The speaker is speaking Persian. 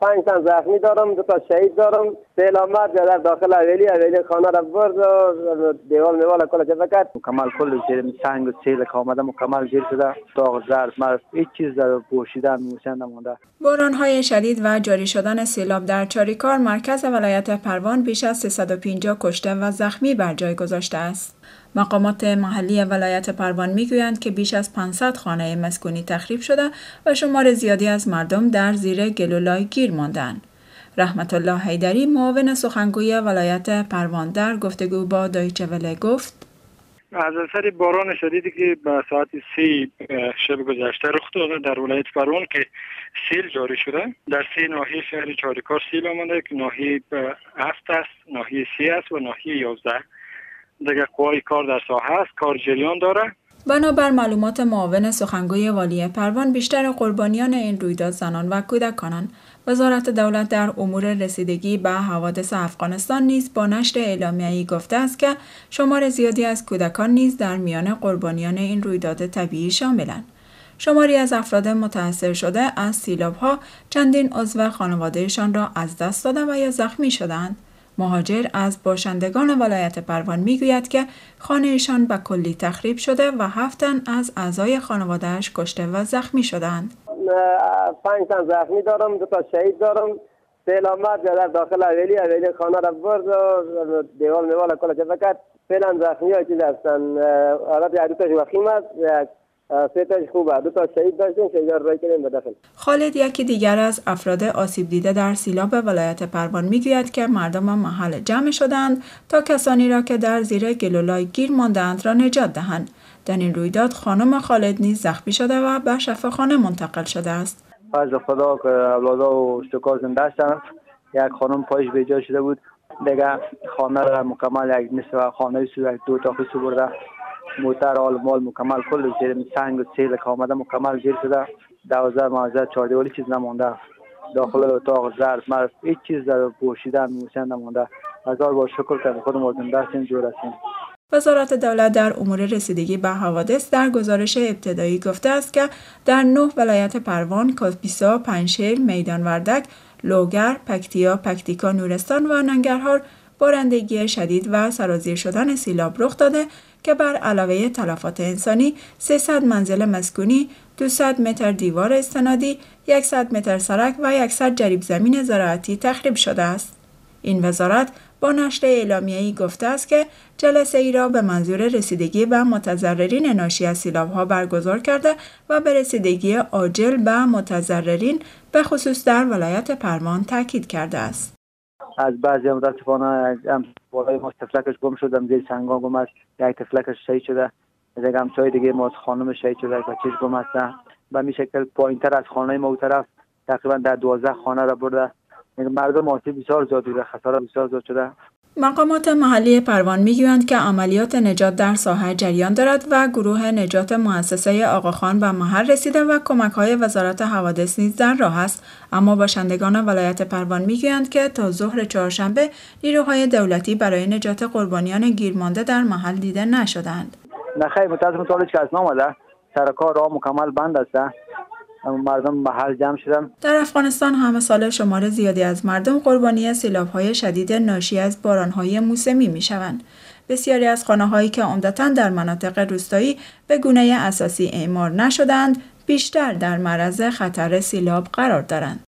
5 تن زخمی دارم، 2 تا شهید دارم. سیل آمد در داخل حویلی خانه را برد و دیوال کل جبه کرد. مکمل کل زیر سنگ و سیل که آمده مکمل گیر شده. داغ زرد مرد هیچ چیز در پوشیدن نمونده. باران‌های شدید و جاری شدن سیلاب در چاریکار مرکز ولایت پروان بیش از 350 کشته و زخمی بر جای گذاشته است. مقامات محلی ولایت پروان میگویند که بیش از 500 خانه مسکونی تخریب شده و شمار زیادی از مردم در زیر گل و لای گیر ماندند. رحمت الله حیدری معاون سخنگوی ولایت پروان در گفتگو با دایچه وله گفت: از اثر باران شدیدی که به ساعت 3 شب گذشته رخ داده در ولایت پروان که سیل جاری شده، در 3 ناحیه شهر چاریکار سیل آمده که ناحیه 7 است، ناحیه 3 است و ناحیه 11. دیگه قوای کار در ساحه است، کار جریان داره. بنابر معلومات معاون سخنگوی والی پروان، بیشتر قربانیان این رویداد زنان و کودکانند. وزارت دولت در امور رسیدگی به حوادث افغانستان نیز با نشر اعلامیه‌ای گفته است که شمار زیادی از کودکان نیز در میان قربانیان این رویداد طبیعی شاملند. شماری از افراد متاثر شده از سیلاب‌ها چندین عضو خانواده‌شان را از دست داده و یا زخمی شدند. مهاجر از باشندگان ولایت پروان میگوید که خانه‌شان به کلی تخریب شده و 7 تن از اعضای خانواده‌اش کشته و زخمی شدند. 5 تن زخمی دارم، 2 تا شهید دارم. سیل آمد در داخل حویلی خانه را برد و دیوال کل جبه کرد. فعلا زخمی ها چیز هستن، حالت 2 تاش وخیم است، 3 تاش خوبه. 2 تا شهید داشتیم، شهیدا رو کردیم به داخل. خالد، یکی دیگر از افراد آسیب دیده در سیلاب ولایت پروان میگوید که مردم محل جمع شدند تا کسانی را که در زیر گل و لای گیر ماندند را نجات دهند. در این رویداد خانم خالد نیز زخمی شده و به شفاخانه منتقل شده است. از خدا که اولادا و اشتکار زنده هستند. یک خانم پایش به جای شده بود، دیگه خانه را مکمل یک نصف خانه سو 2 تا خصو برده. موتر آل مال مکمل کل زیر سنگ و سیل که آمده مکمل گیر شده. 12 موزه 4 دیوالی چیز نمونده. داخل اتاق زرد مرد هیچ چیز در پوشیدن نمونده. هزار بار شکر که خودمون زنده هستیم، جور هستیم. وزارت دولت در امور رسیدگی به حوادث در گزارش ابتدایی گفته است که در 9 ولایت پروان، کاپیسا، پنجشیر، میدان وردک، لوگر، پکتیا، پکتیکا، نورستان و ننگرهار بارندگی شدید و سرازیر شدن سیلاب رخ داده که بر علاوه تلفات انسانی 300 منزل مسکونی، 200 متر دیوار استنادی، 100 متر سرک و 100 جریب زمین زراعتی تخریب شده است. این وزارت با نشر اعلامیه‌ای گفته است که جلسه ای را به منظور رسیدگی به متضررین ناشی از سیلاب‌ها برگزار کرده و به رسیدگی عاجل به متضررین به خصوص در ولایت پروان تاکید کرده است. از بعضی متاسفانه بالای ما تفلکش گم شد، زیر سنگا گم است، یک تفلکش شهید شده، دیگه همسایه دیگه ما خانم شهید شده، بچه‌ش گم است. به این شکل پایین‌تر از خانه ما اون طرف تقریبا در 12 خانه را برده. مردم آسیب بسیار زیاد دیده، خسارات بسیار زیاد شده. مقامات محلی پروان میگویند که عملیات نجات در ساحه جریان دارد و گروه نجات مؤسسه آقاخان به محل رسیده و کمک‌های وزارت حوادث نیز در راه است، اما باشندگان ولایت پروان میگویند که تا ظهر چهارشنبه نیروهای دولتی برای نجات قربانیان گیرمانده در محل دیده نشدند. نخیر متاسفانه تا هیچ کس نامده، سر کار راه مکمل بند است. مردم محل جمع شدن. در افغانستان همه سال شمار زیادی از مردم قربانی سیلاب‌های شدید ناشی از باران‌های موسمی می‌شوند. بسیاری از خانه‌هایی که عمدتاً در مناطق روستایی به گونه اساسی اعمار نشدند، بیشتر در معرض خطر سیلاب قرار دارند.